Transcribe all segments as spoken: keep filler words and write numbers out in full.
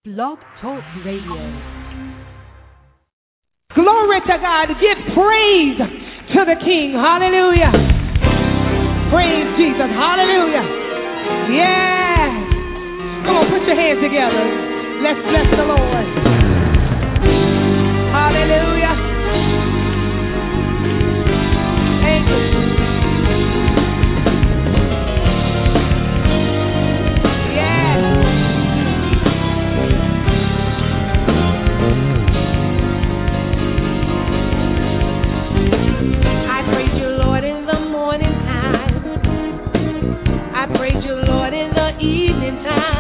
Blog Talk Radio. Glory to God. Give praise to the King. Hallelujah. Praise Jesus. Hallelujah. Yes. Come on, put your hands together. Let's bless the Lord. Hallelujah. Thank you. Evening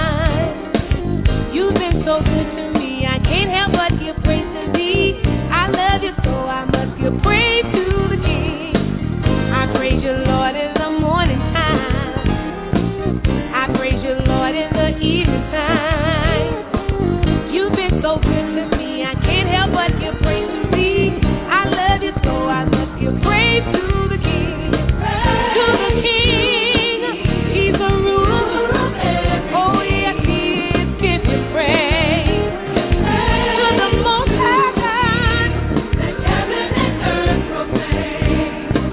time, you've been so good to me. I can't help but give praise to thee. I love you so I must give praise to the King. I praise you, Lord, in the morning time. I praise you, Lord, in the evening time. You've been so good to me. I can't help but give praise to thee. I love you so I must give praise to the King. To the King, He's the ruler. Oh, yes, He is. Give Him praise. To the Most High God, let heaven and earth proclaim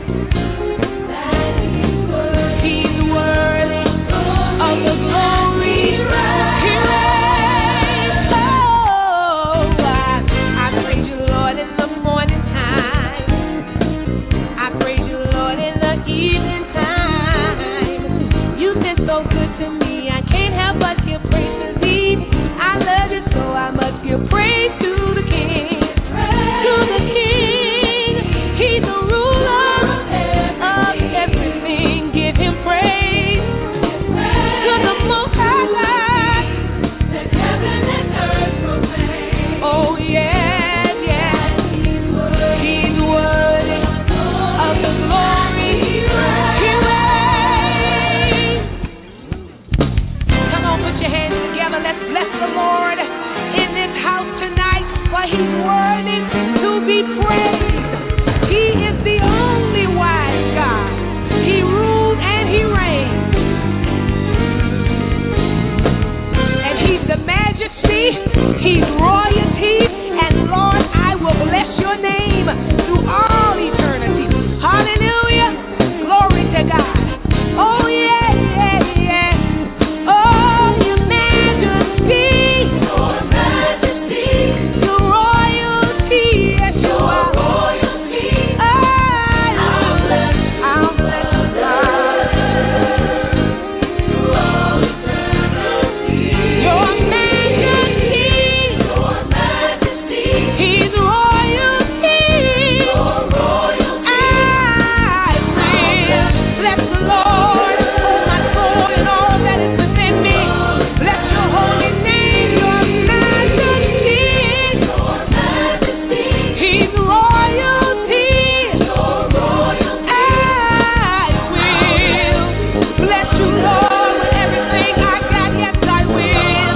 that He's worthy. He's worthy of the glory. He reigns. Oh, I, I praise you, Lord, in the morning time. I praise you, Lord, in the evening time. You've been so good to me. But give praise to thee. I love you so I must give praise to the King. To the King, He's the ruler of everything. Give Him praise. To the Most High God, let heaven and earth proclaim. Oh yes, yes, He's worthy of the glory. He reigns. Come on, put your hands together. Let's bless the Lord in this house tonight, for He's worthy to be praised. He is the only wise God. He rules and He reigns. And He's the majesty, He's royalty, and Lord, I will bless your name through all eternity. Hallelujah. Glory to God. Oh, yeah, yeah, yeah. Oh, your majesty, your majesty, your royalty, yes, you are royalty. I'll bless, I'll bless God. Through all eternity. Your majesty, your majesty, He's royalty. Your royalty. I will bless the Lord, oh my soul, and all that is within me. Bless your holy name, your majesty. Your majesty. He's royalty. Your royalty. I will bless you, Lord, with everything I got. Yes, I will.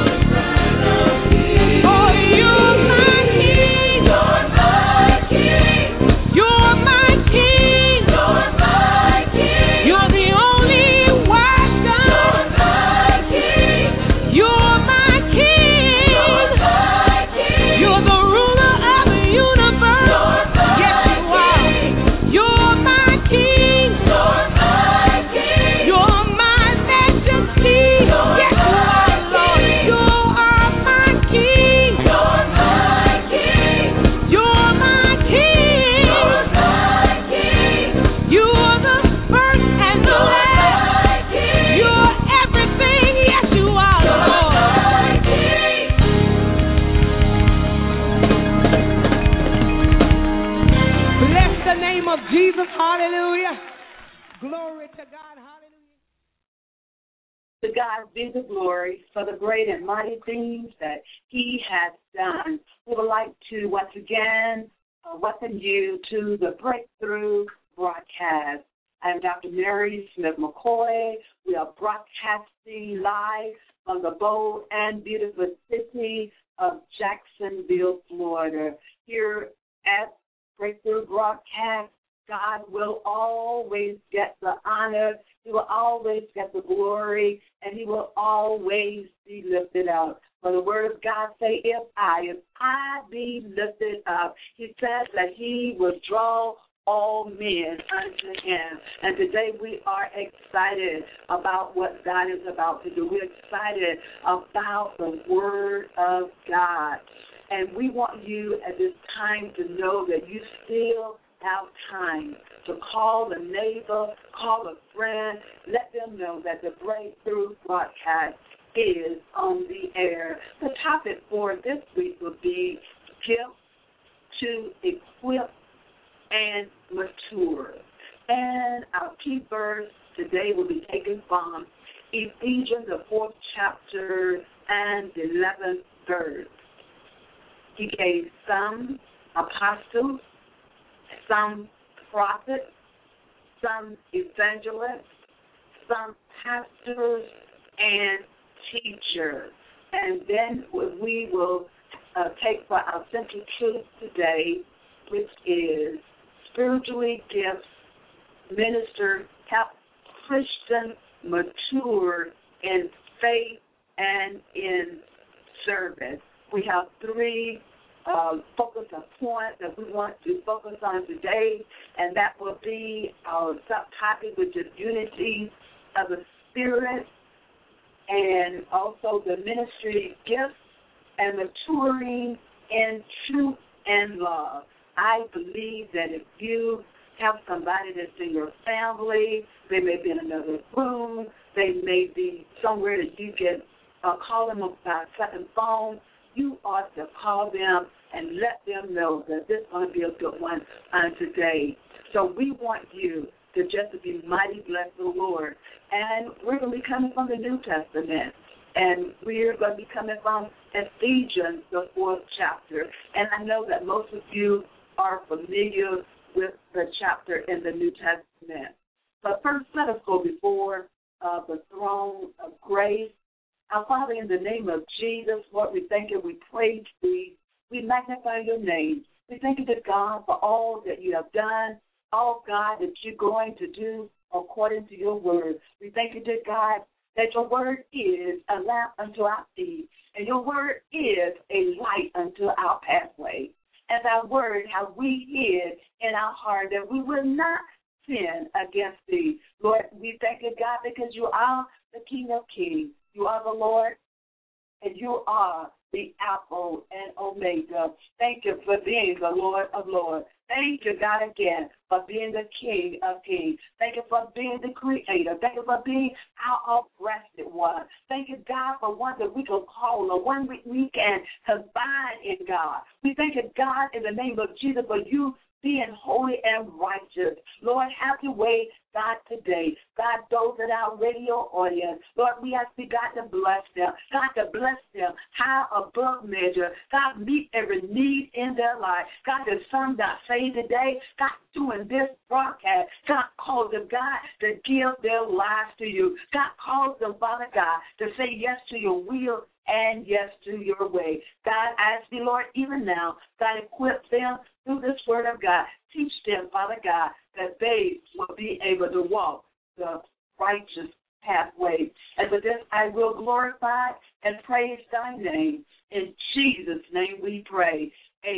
Oh, you're my King. You're my King. You're my King. You're my King. You're the only wise God. You're my King. You're my King. You're my King. You're the ruler of the universe. Yes, you are. You're my King. You're my King. You're my majesty. Yes, you are, Lord. You are my King. You're my King. You're my King. You're my King. You are the first and the last. You're everything. Yes, you are, Lord. Bless the name of Jesus. Hallelujah. Glory to God. Hallelujah. To God be the glory for the great and mighty things that He has done. We would like to once again uh, welcome you to the Breakthrough broadcast. I am Doctor Mary Smith McCoy. We are broadcasting live from the bold and beautiful city of Jacksonville, Florida. Here at Breakthrough Broadcast, God will always get the honor. He will always get the glory, and He will always be lifted out. For the word of God say, if I, if I be lifted up, he says that he will draw all men unto him. And today we are excited about what God is about to do. We're excited about the word of God. And we want you at this time to know that you still have time to call a neighbor, call a friend, let them know that the Breakthrough broadcast is on the air. The topic for this week will be Gifts to Equip and Mature. And our key verse today will be taken from Ephesians, the fourth chapter and the eleventh verse. He gave some apostles, some prophets, some evangelists, some pastors, and teachers. And then we will uh, take for our central truth today, which is spiritually gifts, minister, help Christians mature in faith and in service. We have three uh, focus points that we want to focus on today, and that will be our subtopic, which is unity of the Spirit, and also the ministry gifts and maturing in truth and love. I believe that if you have somebody that's in your family, they may be in another room, they may be somewhere that you can uh, call them by a second phone, you ought to call them and let them know that this is going to be a good one on today. So we want you to just be mighty bless the Lord. And we're going to be coming from the New Testament. And we're going to be coming from Ephesians, the fourth chapter. And I know that most of you are familiar with the chapter in the New Testament. But first, let us go before uh, the throne of grace. Our Father, in the name of Jesus, Lord, we thank you, we praise thee, we magnify your name. We thank you to God for all that you have done, all, God, that you're going to do according to your word. We thank you to God that your word is a lamp unto our feet, and your word is a light unto our pathway. And thy word have we hid in our heart that we will not sin against thee. Lord, we thank you, God, because you are the King of kings. You are the Lord, and you are the Alpha and Omega. Thank you for being the Lord of lords. Thank you, God, again, for being the King of kings. Thank you for being the Creator. Thank you for being our breasted one. Thank you, God, for one that we can call or one we, we can confide in, God. We thank you, God, in the name of Jesus, for you being holy and righteous. Lord, have your way, God, today. God, those in our radio audience, Lord, we ask you, God, to bless them. God, to bless them high above measure. God, meet every need in their life. God, there's some that say today, God, doing this broadcast, God, calls them, God, to give their lives to you. God, calls them, Father God, to say yes to your will and yes to your way. God, I ask you, Lord, even now, God, equip them through this word of God. Teach them, Father God, that they will be able to walk the righteous pathway. And for this, I will glorify and praise thy name. In Jesus' name we pray.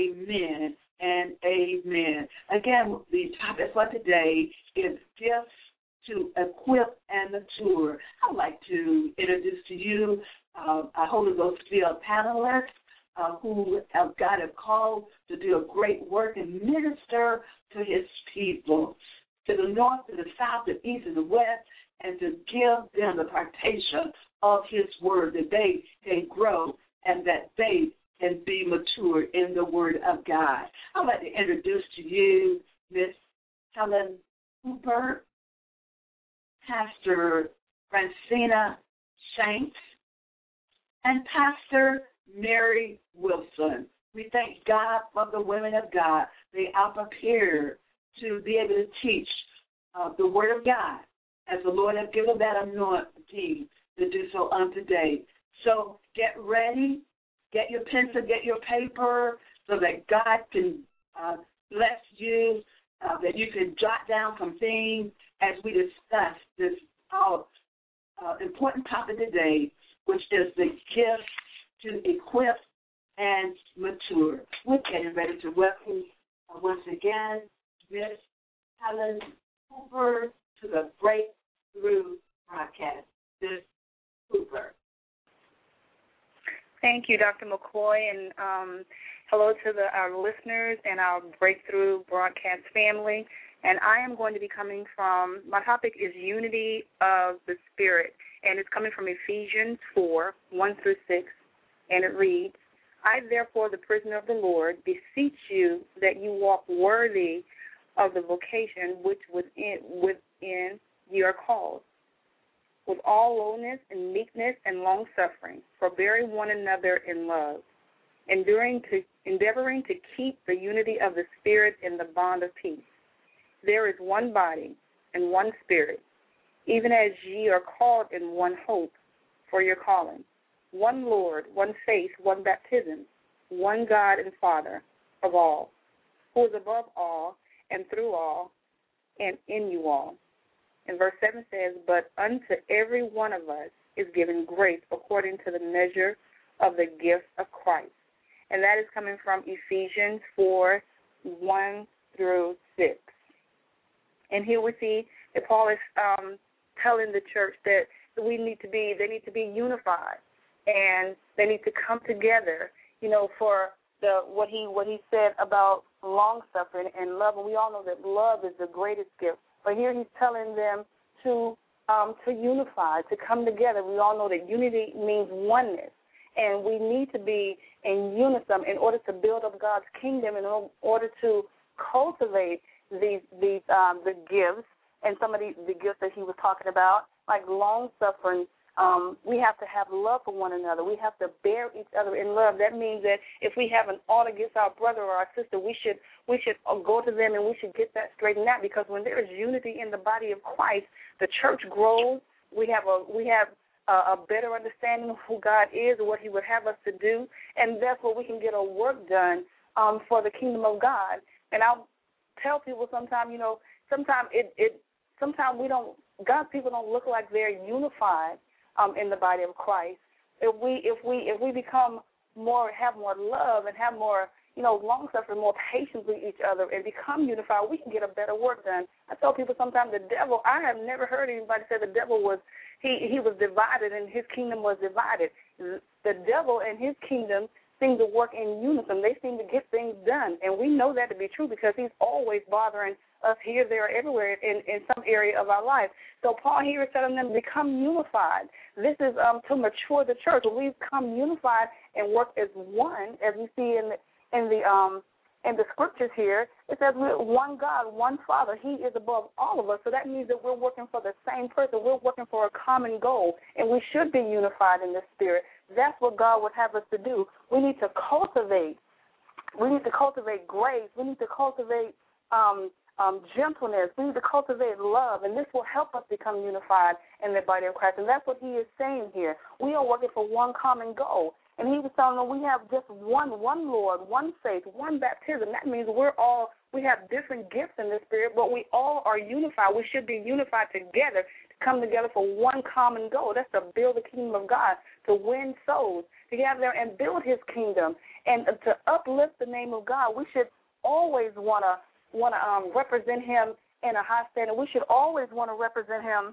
Amen and amen. Again, the topic for today is gifts to equip and mature. I'd like to introduce to you uh, our Holy Ghost field panelists uh, who have got a call to do a great work and minister to his people, to the north, to the south, the east, and the west, and to give them the partation of his word that they can grow and that they can be mature in the word of God. I'd like to introduce to you Miss Helen Hooper, Pastor Francina Shanks, and Pastor Mary Wilson. We thank God for the women of God. They are prepared to be able to teach uh, the word of God as the Lord has given that anointing to do so on today. So get ready, get your pencil, get your paper so that God can uh, bless you, uh, that you can jot down some things as we discuss this uh, uh, important topic today, which is the gift to equip and mature. We're getting ready to welcome uh, once again Miss Helen Hooper to the Breakthrough broadcast. Miss Hooper. Thank you, Doctor McCoy, and um, hello to the, our listeners and our Breakthrough broadcast family. And I am going to be coming from, my topic is unity of the Spirit, and it's coming from Ephesians four, one through six, and it reads, I, therefore, the prisoner of the Lord, beseech you that you walk worthy of the vocation which within, within you are called, with all lowliness and meekness and long-suffering, forbearing one another in love, enduring to, endeavoring to keep the unity of the Spirit in the bond of peace. There is one body and one Spirit, even as ye are called in one hope for your calling, one Lord, one faith, one baptism, one God and Father of all, who is above all and through all and in you all. And verse seven says, but unto every one of us is given grace according to the measure of the gift of Christ. And that is coming from Ephesians four, one through six. And here we see that Paul is um, telling the church that we need to be, they need to be unified, and they need to come together, you know, for the what he what he said about long suffering and love. And we all know that love is the greatest gift. But here he's telling them to um, to unify, to come together. We all know that unity means oneness, and we need to be in unison in order to build up God's kingdom, in order to cultivate these these um, the gifts and some of the, the gifts that he was talking about, like long suffering. Um, we have to have love for one another. We have to bear each other in love. That means that if we have an ought against our brother or our sister, we should we should go to them and we should get that straightened out. Because when there is unity in the body of Christ, the church grows. We have a we have a, a better understanding of who God is and what He would have us to do, and that's where we can get our work done um, for the kingdom of God. And I'll tell people sometimes, you know, sometimes it it sometimes we don't God's people don't look like they're unified. Um, in the body of Christ, if we if we if we become more have more love and have more you know long suffering, more patience with each other, and become unified, we can get a better work done. I tell people sometimes the devil. I have never heard anybody say the devil was he he was divided and his kingdom was divided. The devil and his kingdom seem to work in unison. They seem to get things done, and we know that to be true because he's always bothering us here, there, everywhere in, in some area of our life. So Paul here is telling them to become unified. This is um, to mature the church. When we become unified and work as one, as we see in the, in the um in the scriptures here, it says we're one God, one Father. He is above all of us. So that means that we're working for the same person. We're working for a common goal, and we should be unified in the Spirit. That's what God would have us to do. We need to cultivate. We need to cultivate grace. We need to cultivate um, um, gentleness. We need to cultivate love, and this will help us become unified in the body of Christ. And that's what he is saying here. We are working for one common goal. And he was telling them we have just one, one Lord, one faith, one baptism. That means we're all, we have different gifts in the Spirit, but we all are unified. We should be unified together to come together for one common goal. That's to build the kingdom of God, to win souls, to get out there and build his kingdom, and to uplift the name of God. We should always want to want to um, represent him in a high standard. We should always want to represent him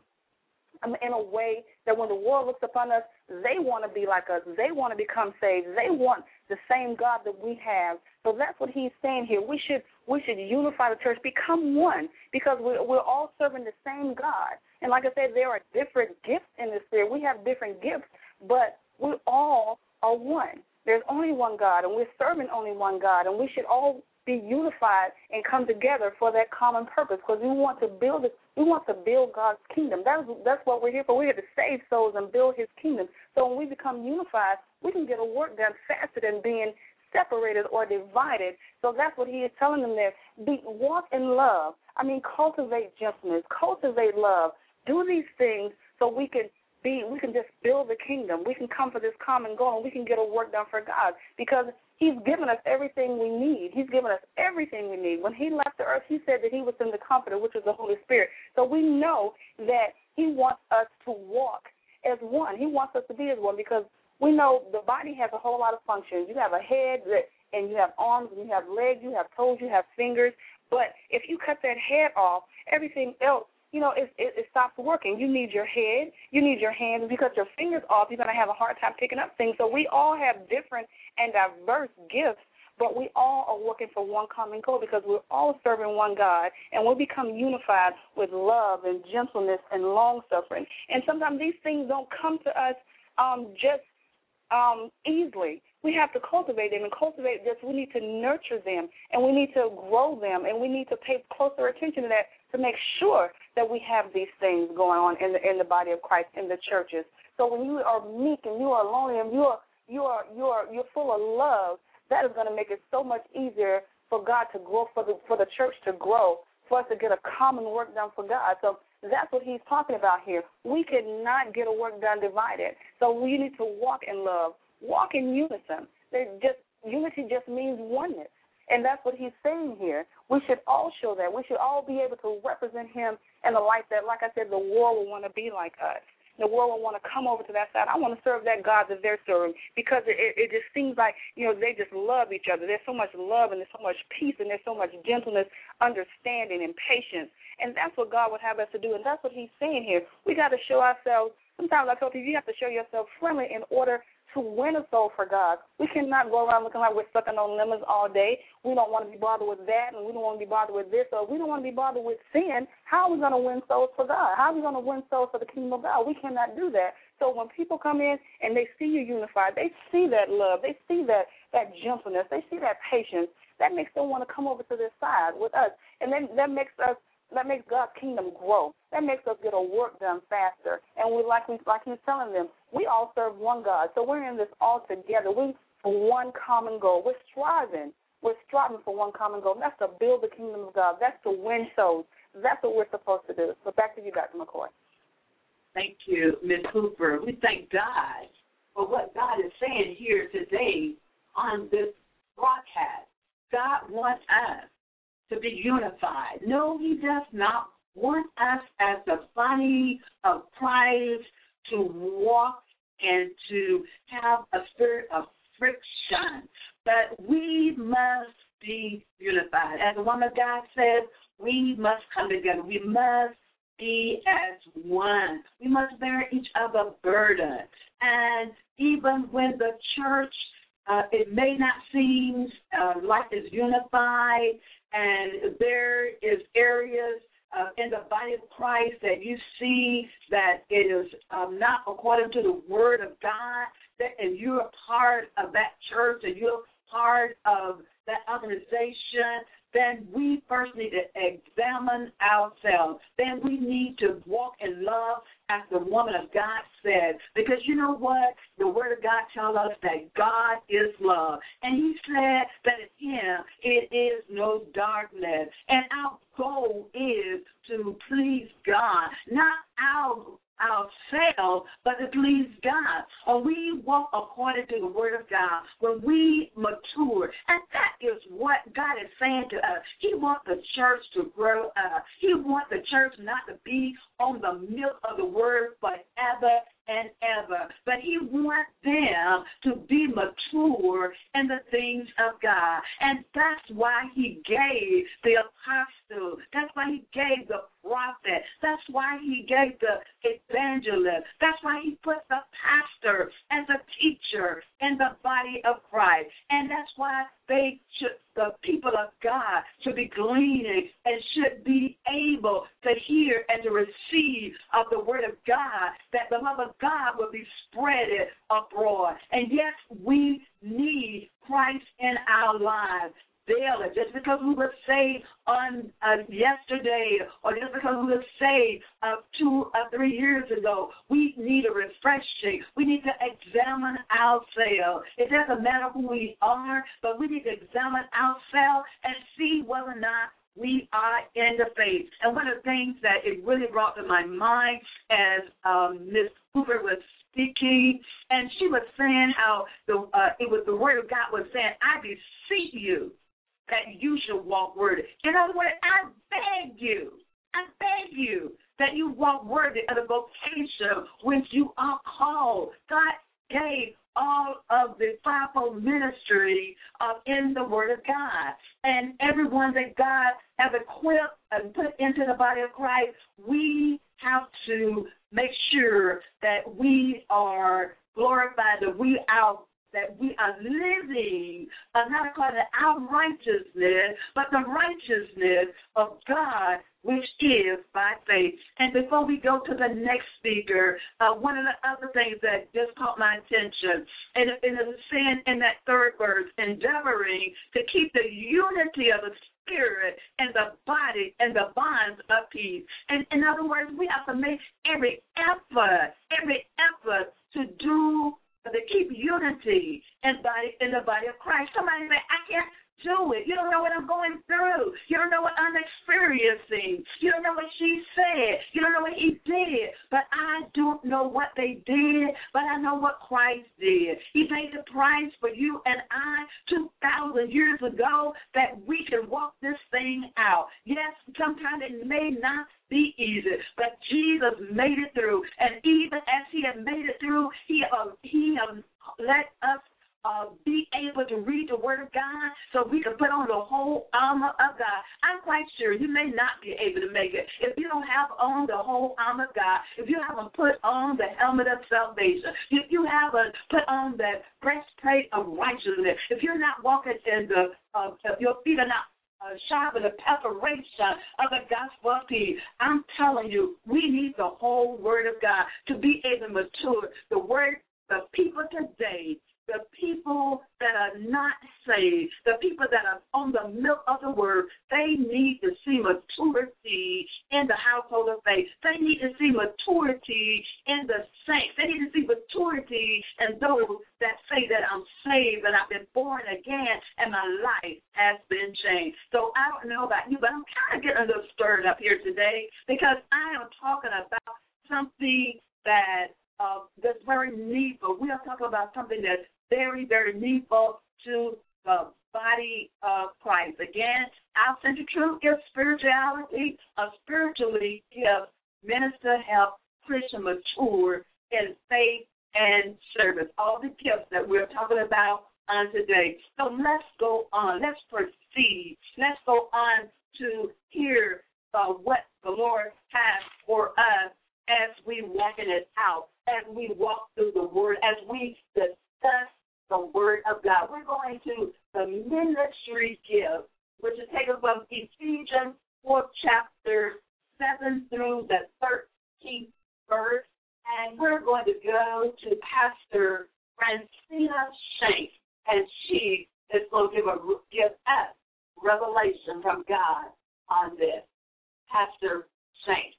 in a way that when the world looks upon us, they want to be like us. They want to become saved. They want the same God that we have. So that's what he's saying here. We should we should unify the church, become one, because we're, we're all serving the same God. And like I said, there are different gifts in the Spirit. We have different gifts, but we all are one. There's only one God, and we're serving only one God, and we should all be unified and come together for that common purpose, because we want to build it. We want to build God's kingdom. That's that's what we're here for. We're here to save souls and build his kingdom. So when we become unified, we can get a work done faster than being separated or divided. So that's what he is telling them there. Be, walk in love. I mean, cultivate gentleness, cultivate love. Do these things so we can be. We can just build the kingdom. We can come for this common goal, and we can get a work done for God, because he's given us everything we need. He's given us everything we need. When he left the earth, he said that he was in the Comforter, which is the Holy Spirit. So we know that he wants us to walk as one. He wants us to be as one, because We know the body has a whole lot of functions. You have a head, and you have arms, and you have legs, you have toes, you have fingers. But if you cut that head off, everything else, you know, it, it, it stops working. You need your head, you need your hands. If you cut your fingers off, you're going to have a hard time picking up things. So we all have different and diverse gifts, but we all are working for one common goal because we're all serving one God, and we become unified with love and gentleness and long-suffering. And sometimes these things don't come to us um, just um, easily. We have to cultivate them, and cultivate this. We need to nurture them, and we need to grow them, and we need to pay closer attention to that to make sure that we have these things going on in the in the body of Christ, in the churches. So when you are meek and you are lonely and you are you are you are you're full of love, that is going to make it so much easier for God to grow, for the for the church to grow, for us to get a common work done for God. So that's what he's talking about here. We cannot get a work done divided. So we need to walk in love. Walk in unison. They just unity just means oneness, and that's what he's saying here. We should all show that. We should all be able to represent him in a light that, like I said, the world will want to be like us. The world will want to come over to that side. I want to serve that God that they're serving because it, it, it just seems like, you know, they just love each other. There's so much love and there's so much peace and there's so much gentleness, understanding, and patience, and that's what God would have us to do, and that's what he's saying here. We got to show ourselves. Sometimes I told you, you have to show yourself friendly in order to win a soul for God. We cannot go around looking like we're sucking on lemons all day. We don't want to be bothered with that, and we don't want to be bothered with this, or we don't want to be bothered with sin. How are we going to win souls for God? How are we going to win souls for the kingdom of God? We cannot do that. So when people come in and they see you unified, they see that love, they see that, that gentleness, they see that patience, that makes them want to come over to this side with us, and then that makes us That makes God's kingdom grow. That makes us get a work done faster. And we, like we, like he's telling them, we all serve one God. So we're in this all together. We for one common goal. We're striving. We're striving for one common goal. That's to build the kingdom of God. That's to win souls. That's what we're supposed to do. So back to you, Doctor McCoy. Thank you, Miz Hooper. We thank God for what God is saying here today on this broadcast. God wants us to be unified. No, he does not want us as the body of Christ to walk and to have a spirit of friction, but we must be unified. As the woman of God says, we must come together. We must be as one. We must bear each other's burden. And even when the church, uh, it may not seem uh, like it's unified, and there is areas uh, in the body of Christ that you see that it is um, not according to the word of God, that, and you're a part of that church and you're part of that organization, then we first need to examine ourselves. Then we need to walk in love as the woman of God said. Because you know what? The word of God tells us that God is love. And he said that in him it is no darkness. And our goal is to please God, not our ourselves, but to please God. When we walk according to the word of God, when we mature, and that is what God is saying to us. He wants the church to grow up. He wants the church not to be on the milk of the word forever and ever, but he wants them to be mature in the things of God. And that's why he gave the apostle. That's why he gave the prophet. That's why he gave the evangelist. That's why he put the pastor as a teacher in the body of Christ. And that's why they should, the people of God should be gleaning and should be able to hear and to receive of the word of God, that the love of God will be spread abroad. And yes, we need Christ in our lives daily. Just because we were saved on uh, yesterday, or just because we were saved uh, two or three years ago, we need a refreshing. We need to examine ourselves. It doesn't matter who we are, but we need to examine ourselves and see whether or not we are in the faith. And one of the things that it really brought to my mind as um, Miz Hoover was speaking, and she was saying how the uh, it was the word of God was saying, I beseech you that you should walk worthy. In other words, I beg you, I beg you that you walk worthy of the vocation which you are called. God gave all of the fivefold ministry uh, in the Word of God. And everyone that God has equipped and put into the body of Christ, we have to make sure that we are glorified, that we are that we are living, uh, not according to our righteousness, but the righteousness of God, which is by faith. And before we go to the next speaker, uh, one of the other things that just caught my attention, and it is saying in that third verse, endeavoring to keep the unity of the Spirit and the body and the bonds of peace. And in other words, we have to make every effort, every effort to do to keep unity in, body, in the body of Christ. Somebody say, I can't do it. You don't know what I'm going through. You don't know what I'm experiencing. You don't know what she said. You don't know what he did. But I don't know what they did, but I know what Christ did. He paid the price for you and I two thousand years ago that we can walk this thing out. Yes, sometimes it may not be easy, but Jesus made it through. And even as he had made it through, he, uh, he uh, let us Uh, be able to read the Word of God so we can put on the whole armor of God. I'm quite sure you may not be able to make it if you don't have on the whole armor of God, if you haven't put on the helmet of salvation, if you haven't put on that breastplate of righteousness, if you're not walking in the, uh, if your feet are not Uh, sharpen the preparation of the gospel of peace. I'm telling you, we need the whole Word of God to be able to mature. The Word, the people today, the people that are not saved, the people that are on the milk of the Word, they need to see maturity in the household of faith. They need to see maturity in the saints. They need to see maturity in those that say that I'm saved and I've been born again and my life has been changed. So I don't know about you, but I'm kind of getting a little stirred up here today because I am talking about something that uh, that's very needful. We are talking about something that's very, very needful to the body of Christ. Again, our central truth is spirituality, a spiritually gift, minister, help, Christian mature in faith and service. All the gifts that we're talking about on today. So let's go on. Let's proceed. Let's go on to hear uh, what the Lord has for us as we walking it out, as we walk through the Word, as we discuss the Word of God. We're going to the ministry gift, which is taken from Ephesians fourth chapter, seven through the thirteenth verse. And we're going to go to Pastor Francina Shanks, and she is going to give, a, give us revelation from God on this. Pastor Shanks.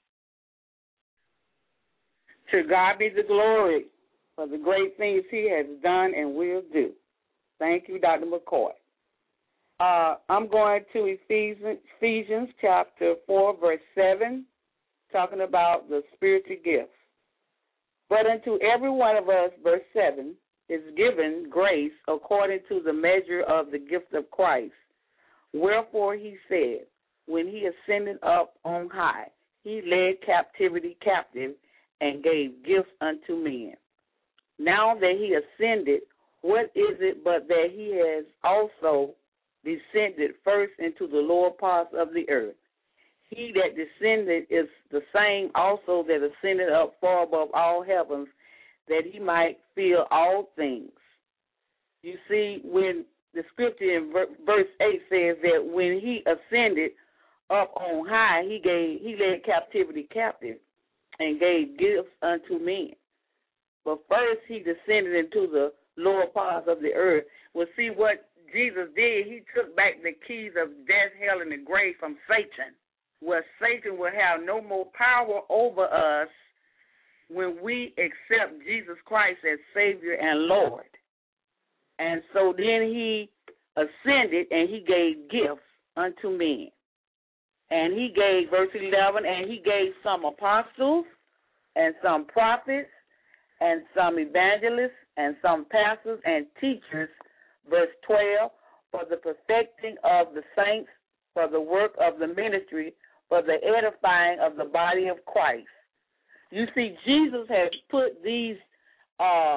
To God be the glory for the great things he has done and will do. Thank you, Doctor McCoy. Uh, I'm going to Ephesians, Ephesians chapter four, verse seven, talking about the spiritual gifts. But unto every one of us, verse seven, is given grace according to the measure of the gift of Christ. Wherefore he said, when he ascended up on high, he led captivity captive and gave gifts unto men. Now that he ascended, what is it but that he has also descended first into the lower parts of the earth? He that descended is the same also that ascended up far above all heavens, that he might fill all things. You see, when the scripture in verse eight says that when he ascended up on high, he gave he led captivity captive and gave gifts unto men. But first he descended into the lower parts of the earth. Well, see what Jesus did, he took back the keys of death, hell, and the grave from Satan, where Satan will have no more power over us when we accept Jesus Christ as Savior and Lord. And so then he ascended and he gave gifts unto men. And he gave, verse eleven, and he gave some apostles and some prophets and some evangelists and some pastors and teachers, verse twelve, for the perfecting of the saints, for the work of the ministry, for the edifying of the body of Christ. You see, Jesus has put these uh,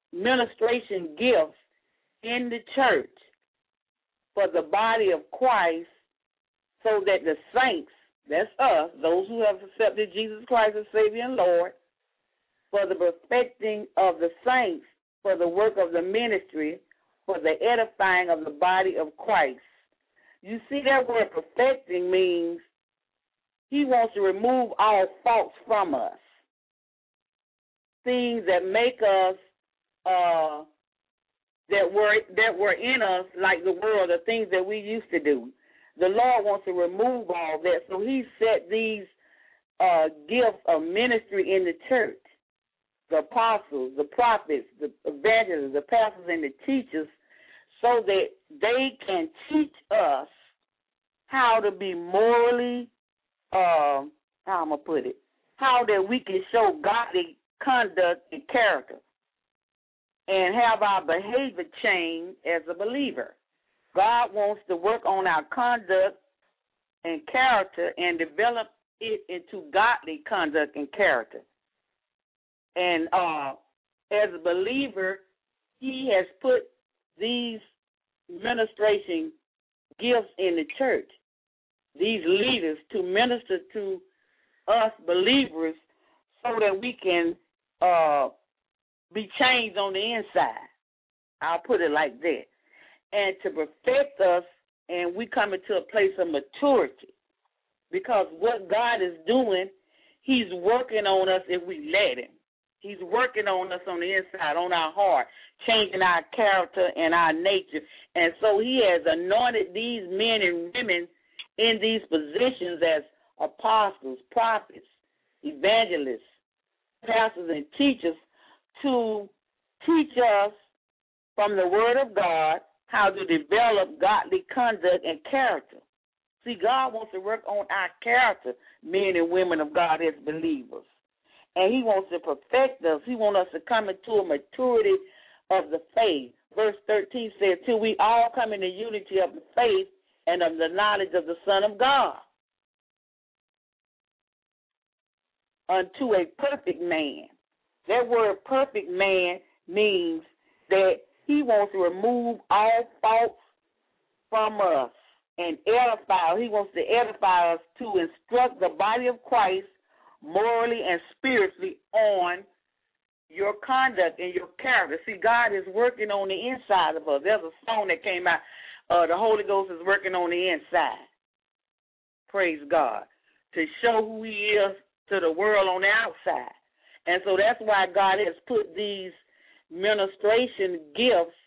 ministration gifts in the church for the body of Christ so that the saints, that's us, those who have accepted Jesus Christ as Savior and Lord, for the perfecting of the saints, for the work of the ministry, for the edifying of the body of Christ. You see, that word perfecting means he wants to remove all faults from us, things that make us, uh, that were that were in us like the world, the things that we used to do. The Lord wants to remove all that, so he set these uh, gifts of ministry in the church, the apostles, the prophets, the evangelists, the pastors, and the teachers, so that they can teach us how to be morally, uh, how am I put it, how that we can show godly conduct and character and have our behavior change as a believer. God wants to work on our conduct and character and develop it into godly conduct and character. And uh, as a believer, he has put these ministration gifts in the church, these leaders to minister to us believers so that we can uh, be changed on the inside. I'll put it like that. And to perfect us, and we come into a place of maturity. Because what God is doing, he's working on us if we let him. He's working on us on the inside, on our heart, changing our character and our nature. And so he has anointed these men and women in these positions as apostles, prophets, evangelists, pastors, and teachers to teach us from the Word of God how to develop godly conduct and character. See, God wants to work on our character, men and women of God as believers. And he wants to perfect us. He wants us to come into a maturity of the faith. Verse thirteen says, till we all come in the unity of the faith and of the knowledge of the Son of God, unto a perfect man. That word perfect man means that he wants to remove all faults from us and edify. He wants to edify us to instruct the body of Christ morally and spiritually on your conduct and your character. See, God is working on the inside of us. There's a song that came out, uh, the Holy Ghost is working on the inside. Praise God. To show who he is to the world on the outside. And so that's why God has put these ministration gifts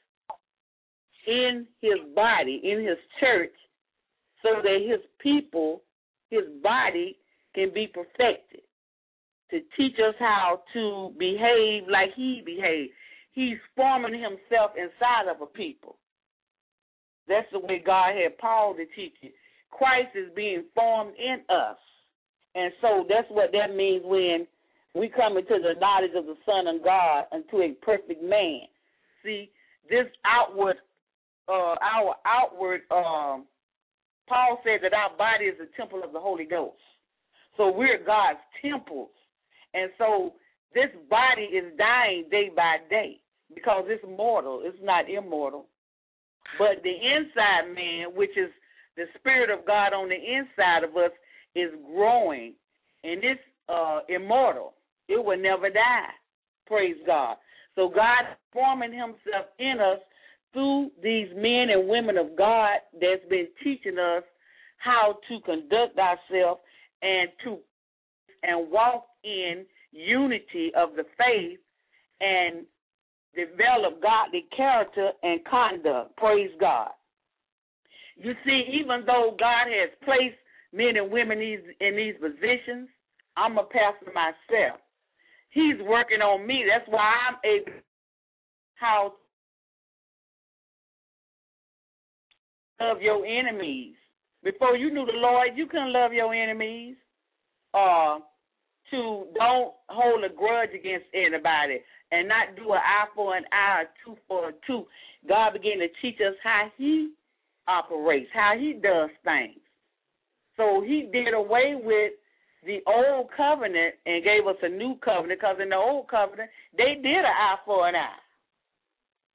in his body, in his church, so that his people, his body, can be perfected, to teach us how to behave like he behaved. He's forming himself inside of a people. That's the way God had Paul to teach it. Christ is being formed in us. And so that's what that means when we come into the knowledge of the Son of God unto a perfect man. See, this outward, uh, our outward, um, Paul said that our body is the temple of the Holy Ghost. So we're God's temples. And so this body is dying day by day because it's mortal. It's not immortal. But the inside man, which is the Spirit of God on the inside of us, is growing. And it's uh, immortal. It will never die. Praise God. So God is forming himself in us through these men and women of God that's been teaching us how to conduct ourselves and to and walk in unity of the faith and develop godly character and conduct. Praise God. You see, even though God has placed men and women in these, in these positions, I'm a pastor myself. He's working on me. That's why I'm able how to love your enemies. Before you knew the Lord, you couldn't love your enemies. Uh, to don't hold a grudge against anybody and not do an eye for an eye, a tooth for a tooth. God began to teach us how he operates, how he does things. So he did away with the old covenant and gave us a new covenant, because in the old covenant, they did an eye for an eye.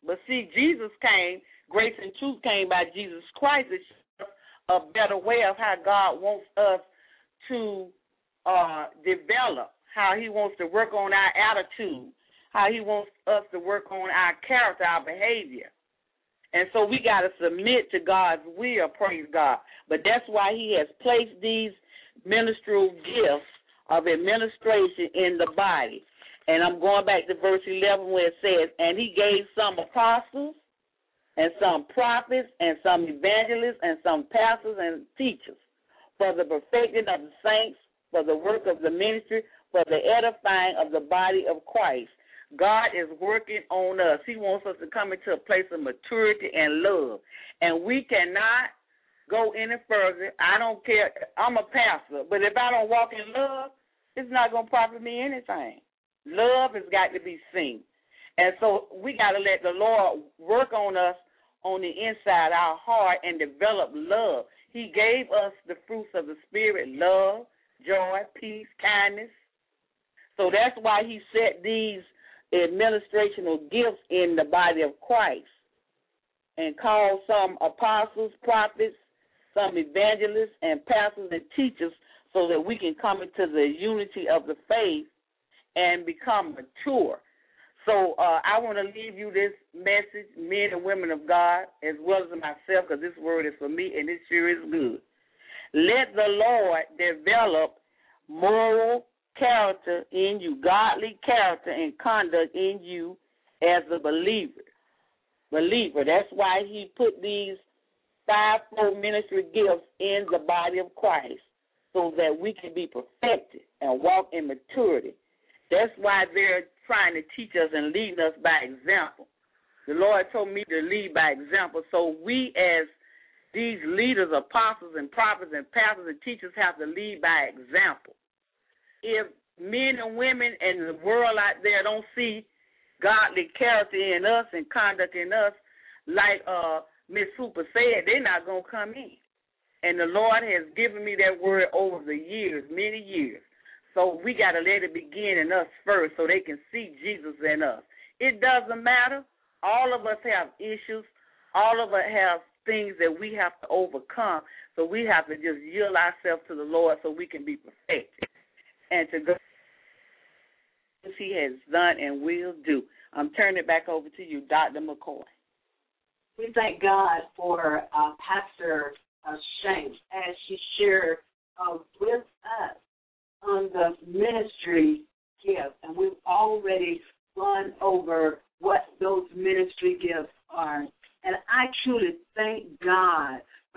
But see, Jesus came, grace and truth came by Jesus Christ to show us a better way of how God wants us to uh, develop, how he wants to work on our attitude, how he wants us to work on our character, our behavior. And so we got to submit to God's will, praise God. But that's why he has placed these ministerial gifts of administration in the body. And I'm going back to verse eleven where it says, and he gave some apostles and some prophets and some evangelists and some pastors and teachers for the perfecting of the saints, for the work of the ministry, for the edifying of the body of Christ. God is working on us. He wants us to come into a place of maturity and love. And we cannot go any further. I don't care. I'm a pastor, but if I don't walk in love, it's not going to profit me anything. Love has got to be seen. And so we got to let the Lord work on us on the inside, our heart, and develop love. He gave us the fruits of the Spirit, love, joy, peace, kindness. So that's why he set these administrational gifts in the body of Christ and called some apostles, prophets, some evangelists, and pastors and teachers so that we can come into the unity of the faith and become mature. So uh, I want to leave you this message, men and women of God, as well as myself, because this word is for me, and it sure is good. Let the Lord develop moral character in you, godly character and conduct in you as a believer. Believer. That's why he put these fivefold ministry gifts in the body of Christ so that we can be perfected and walk in maturity. That's why they're trying to teach us and leading us by example. The Lord told me to lead by example. So we as these leaders, apostles and prophets and pastors and teachers have to lead by example. If men and women in the world out there don't see godly character in us and conduct in us, like uh, Miss Super said, they're not going to come in. And the Lord has given me that word over the years, many years. So we got to let it begin in us first so they can see Jesus in us. It doesn't matter. All of us have issues. All of us have things that we have to overcome. So we have to just yield ourselves to the Lord so we can be perfected. And to go as he has done and will do. I'm turning it back over to you, Doctor McCoy. We thank God for uh, Pastor uh, Shanks as she shared uh, with us on the ministry gift. And we've already gone over what those ministry gifts are. And I truly thank God for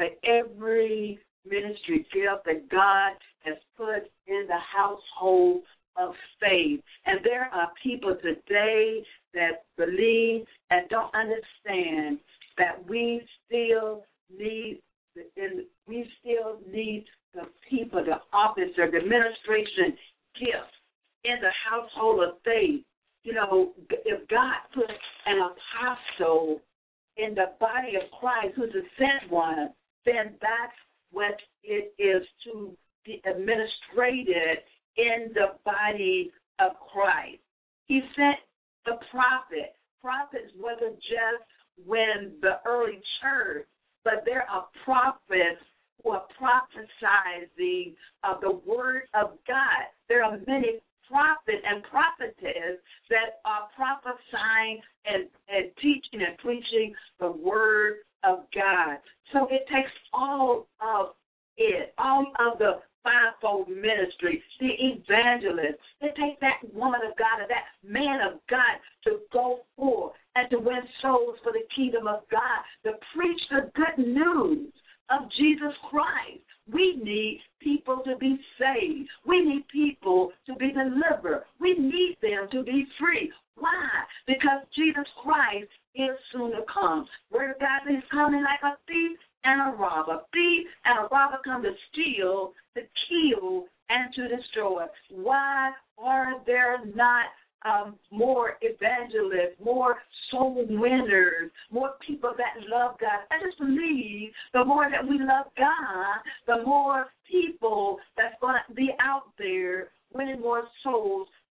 every ministry gift that God has put in the household of faith. And there are people today that believe and don't understand that we still need and we still need the people, the officer, the administration gifts in the household of faith. You know, if God put an apostle in the body of Christ who's a sent one, then that's what it is to be administrated in the body of Christ. He sent the prophet. Prophets wasn't just when the early church, but there are prophets who are prophesizing of the word of God. There are many prophets and prophetess that are prophesying and, and teaching and preaching the word of God. So it takes all of it, all of the fivefold ministry, the evangelist. It takes that woman of God and that man of God to go forth and to win souls for the kingdom of God, to preach the good news of Jesus Christ. We need people to be saved. We need people to be delivered. We need them to be free. Why? Because Jesus Christ is soon to come. Word of God is coming like a thief and a robber. Thief and a robber come to steal, to kill, and to destroy. Why are there not um, more evangelists, more soul winners, more people that love God? I just believe the more that we love God, the more people that's going to be out there winning more souls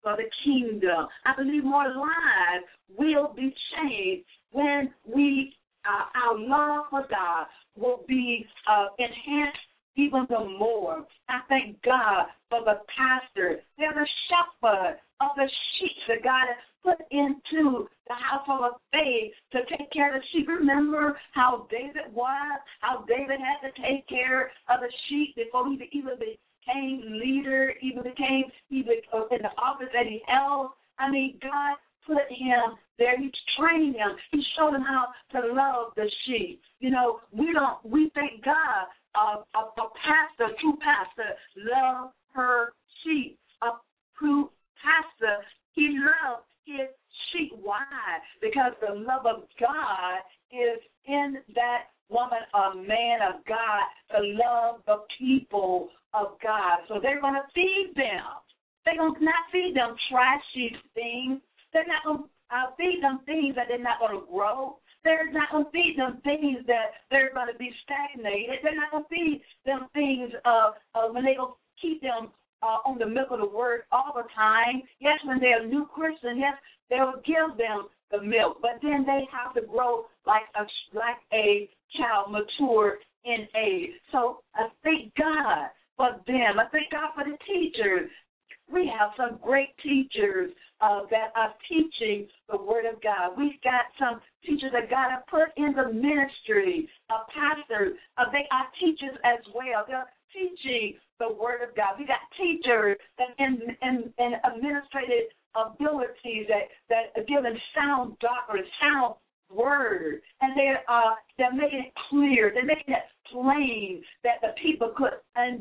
for the kingdom. I believe more lives will be changed when we, uh, our love for God will be uh, enhanced even the more. I thank God for the pastor. They're the shepherd of the sheep that God has put into the household of faith to take care of the sheep. Remember how David was, how David had to take care of the sheep before he even became leader, even became even in the office that he held. I mean, God put him there. He trained him. He showed him how to love the sheep. You know, we don't, we thank God. Uh, a, a pastor, a true pastor, love her sheep. A true pastor, he loves his sheep. Why? Because the love of God is in that woman or man of God to love the people of God. So they're going to feed them. They're going to not feed them trashy things. They're not going to uh, feed them things that they're not going to grow. They're not going to feed them things that they're going to be stagnated. They're not going to feed them things uh, uh, when they don't keep them uh, on the milk of the word all the time. Yes, when they're a new Christian, yes, they will give them the milk, but then they have to grow like a like a child, mature in age. So I thank God for them. I thank God for the teachers. We have some great teachers uh, that are teaching the Word of God. We've got some teachers that God has put in the ministry, uh, pastors. Uh, they are teachers as well. They're teaching the Word of God. We got teachers that in, in, in administrative abilities that, that are giving sound doctrine, sound word, and they're, uh, they're making it clear. They're making it plain that the people could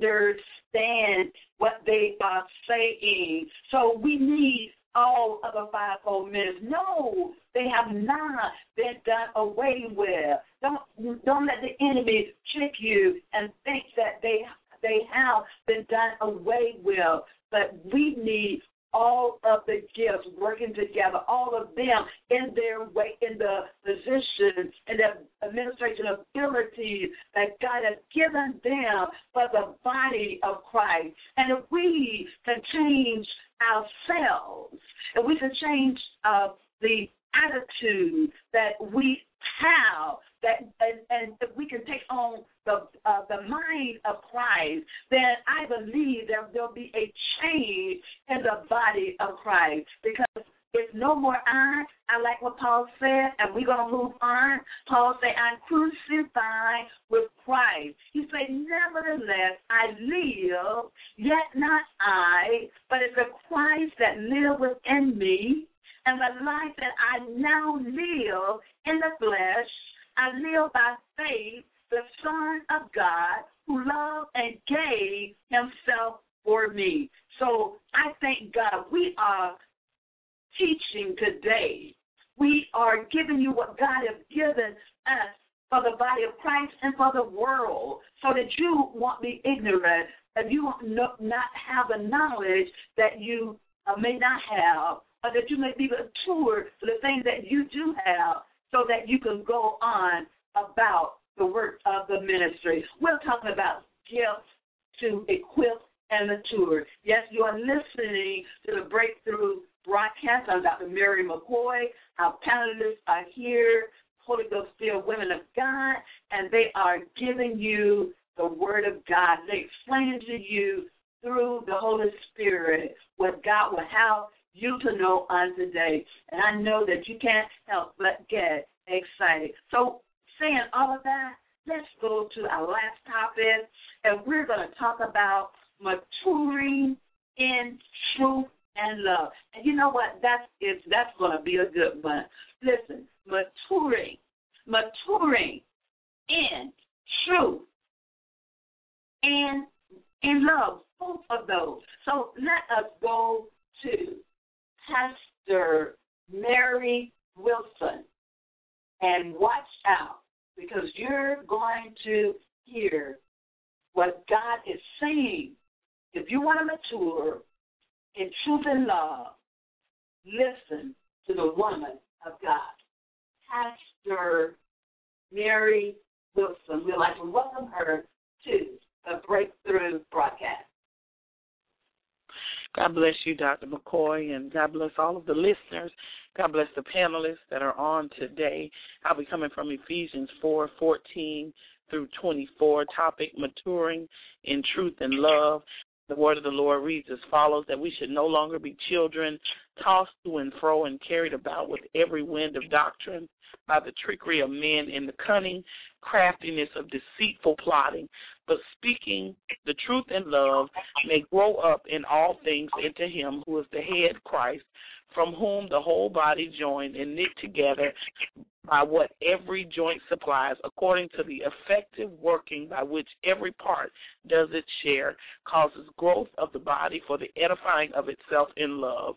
understand what they are saying. So we need all of the fivefold ministry. No, they have not been done away with. Don't don't let the enemy trick you and think that they they have been done away with. But we need all of the gifts working together, all of them in their way, in the position and the administration abilities that God has given them for the body of Christ. And if we can change ourselves, if we can change uh, the attitude that we have, that and, and if we can take on the uh, the mind of Christ, then I believe that there'll be a change in the body of Christ, because it's no more I. I like what Paul said, and we're going to move on. Paul said, I'm crucified with Christ. He said, nevertheless, I live, yet not I, but it's the Christ that lives within me, and the life that I now live in the flesh, I live by faith, the Son of God, who loved and gave himself for me. So I thank God we are teaching today. We are giving you what God has given us for the body of Christ and for the world, so that you won't be ignorant, and you won't not have the knowledge that you uh, may not have, or that you may be mature for the things that you do have, so that you can go on about the work of the ministry. We're talking about gifts to equip and mature. Yes, you are listening to the Breakthrough broadcast. I'm Doctor Mary McCoy. Our panelists are here, Holy Ghost-filled women of God, and they are giving you the Word of God. They explain to you through the Holy Spirit what God will have you to know on today. And I know that you can't help but get excited. So saying all of that, let's go to our last topic, and we're going to talk about maturing in truth and love. And you know what? That's it's, that's going to be a good one. Listen, maturing, maturing in truth and in love, both of those. So let us go to Pastor Mary Wilson, and watch out, because you're going to hear what God is saying. If you want to mature in truth and love, listen to the woman of God, Pastor Mary Wilson. We'd like to welcome her to the Breakthrough broadcast. God bless you, Doctor McCoy, and God bless all of the listeners. God bless the panelists that are on today. I'll be coming from Ephesians four fourteen through twenty-four, topic maturing in truth and love. The word of the Lord reads as follows, that we should no longer be children, tossed to and fro and carried about with every wind of doctrine by the trickery of men in the cunning craftiness of deceitful plotting, but speaking the truth in love may grow up in all things into him who is the head, Christ, from whom the whole body joined and knit together by what every joint supplies, according to the effective working by which every part does its share, causes growth of the body for the edifying of itself in love.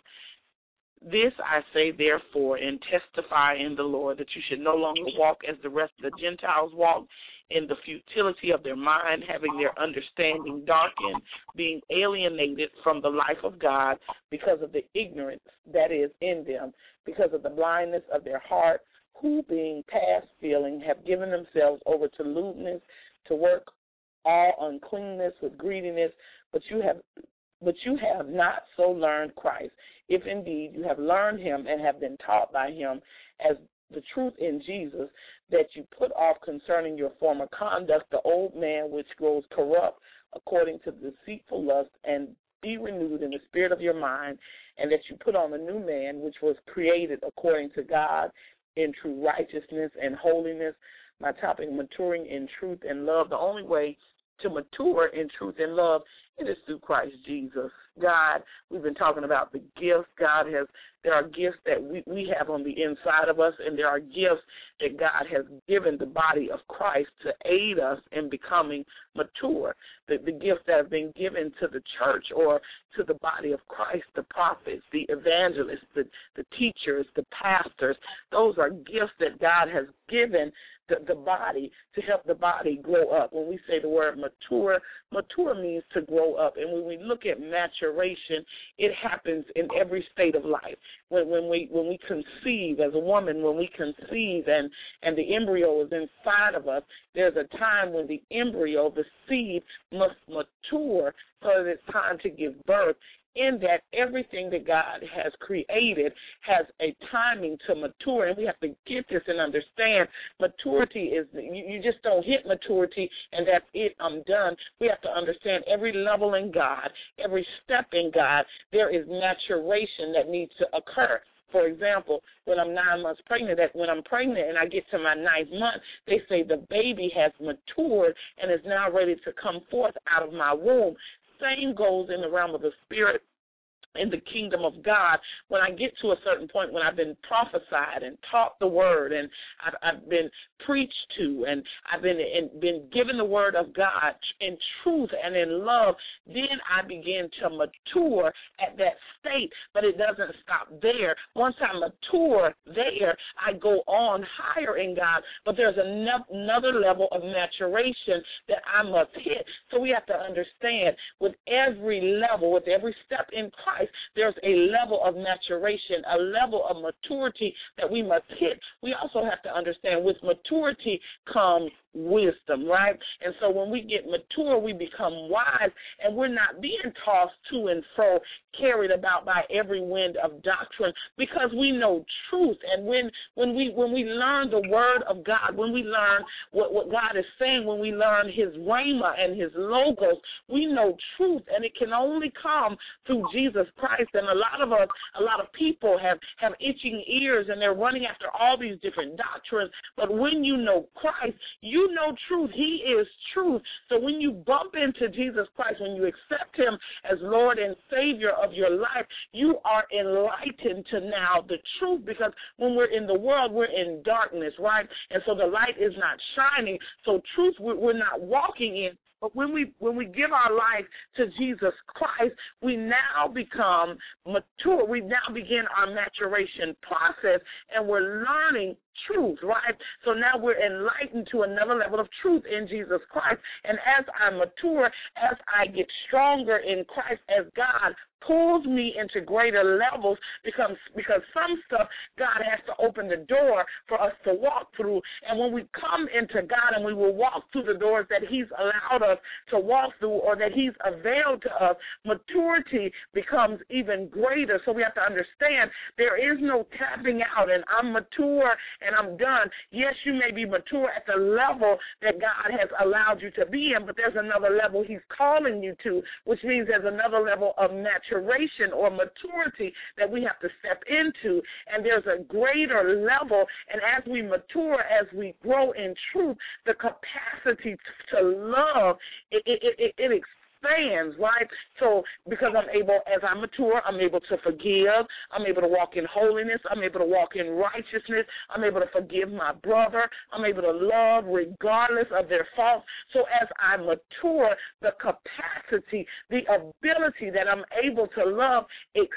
This I say, therefore, and testify in the Lord, that you should no longer walk as the rest of the Gentiles walk, in the futility of their mind, having their understanding darkened, being alienated from the life of God because of the ignorance that is in them, because of the blindness of their heart, who, being past feeling, have given themselves over to lewdness, to work all uncleanness with greediness, but you have but you have not so learned Christ, if indeed you have learned him and have been taught by him as the truth in Jesus, that you put off concerning your former conduct the old man which grows corrupt according to deceitful lust, and be renewed in the spirit of your mind, and that you put on the new man which was created according to God in true righteousness and holiness. My topic, maturing in truth and love. The only way to mature in truth and love, it is through Christ Jesus. God, we've been talking about the gifts. God has, there are gifts that we, we have on the inside of us, and there are gifts that God has given the body of Christ to aid us in becoming mature. The, the gifts that have been given to the church or to the body of Christ, the prophets, the evangelists, the, the teachers, the pastors, those are gifts that God has given the, the body to help the body grow up. When we say the word mature, mature means to grow up. And when we look at maturation, it happens in every state of life. When, when we when we conceive as a woman, when we conceive and, and the embryo is inside of us, there's a time when the embryo, the seed, must mature so that it's time to give birth. In that everything that God has created has a timing to mature, and we have to get this and understand maturity is, you, you just don't hit maturity and that's it, I'm done. We have to understand every level in God, every step in God, there is maturation that needs to occur. For example, when I'm nine months pregnant, that when I'm pregnant and I get to my ninth month, they say the baby has matured and is now ready to come forth out of my womb. Same goes in the realm of the spirit in the kingdom of God. When I get to a certain point, when I've been prophesied and taught the word and I've, I've been preached to and I've been in, been given the word of God in truth and in love, then I begin to mature at that state. But it doesn't stop there. Once I mature there, I go on higher in God. But there's another level of maturation that I must hit. So we have to understand with every level, with every step in Christ, there's a level of maturation, a level of maturity that we must hit. We also have to understand with maturity comes wisdom, right? And so when we get mature, we become wise, and we're not being tossed to and fro, carried about by every wind of doctrine, because we know truth. And when when we when we learn the word of God, when we learn what, what God is saying, when we learn his rhema and his logos, we know truth, and it can only come through Jesus Christ. And a lot of us, a lot of people have, have itching ears, and they're running after all these different doctrines. But when you know Christ, you know truth. He is truth. So when you bump into Jesus Christ, when you accept him as Lord and Savior of your life, you are enlightened to now the truth, because when we're in the world, we're in darkness, right? And so the light is not shining. So truth we're not walking in. But when we when we give our life to Jesus Christ, we now become mature. We now begin our maturation process, and we're learning truth, right? So now we're enlightened to another level of truth in Jesus Christ. And as I mature, as I get stronger in Christ, as God pulls me into greater levels, becomes because some stuff God has to open the door for us to walk through. And when we come into God and we will walk through the doors that he's allowed us to walk through or that he's availed to us, maturity becomes even greater. So we have to understand there is no tapping out and I'm mature and I'm done. Yes, you may be mature at the level that God has allowed you to be in, but there's another level he's calling you to, which means there's another level of maturation or maturity that we have to step into, and there's a greater level, and as we mature, as we grow in truth, the capacity to love, it, it, it, it expands, right? So because I'm able, as I mature, I'm able to forgive, I'm able to walk in holiness, I'm able to walk in righteousness, I'm able to forgive my brother, I'm able to love regardless of their faults. So as I mature, the capacity, the ability that I'm able to love